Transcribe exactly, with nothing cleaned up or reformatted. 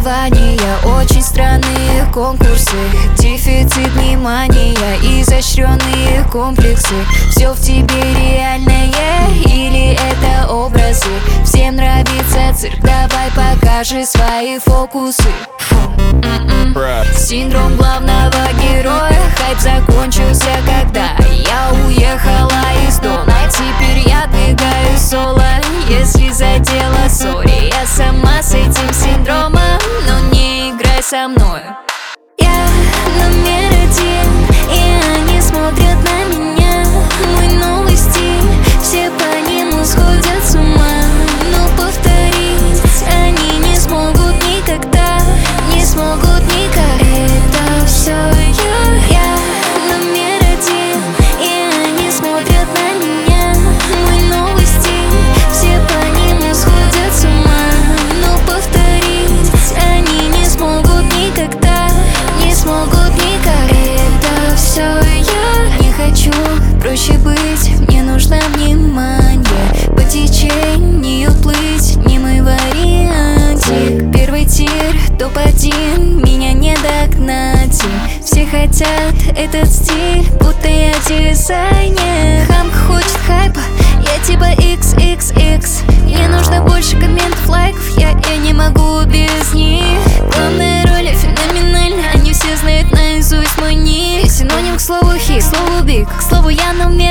соревнования, очень странные конкурсы, дефицит внимания, изощренные комплексы. Все в тебе реальное или это образы? Всем нравится цирк, давай покажи свои фокусы. Фу, м-м. Синдром главного героя. Хайп закончился, когда я уехала из дома. Теперь я двигаю соло. Если задела, сори, я сама с этим синдромом. Но не играй со мной. Я номер один, и они смотрят на меня. Мой новый стиль, все по нему сходят с ума. Но повторить они не смогут никогда. Не смогут никогда. Это все я, я номер один, и они смотрят на меня. Мой новый стиль, все по нему сходят с ума. Но повторить они не смогут никогда. Не смогут никогда. Это все я. Не хочу проще быть, мне нужно внимание. По течению плыть, не мой вариантик. Первый тир, топ-один, меня не догнать. Все хотят этот стиль, будто я дизайнер. Хамка хочет хайпа, я типа икс икс икс. Мне нужно больше комментов, лайков, я, я не могу без них. Главная роль феноменальна, они все знают наизусть мой ник. Синоним к слову хит, к слову биг, к слову я номер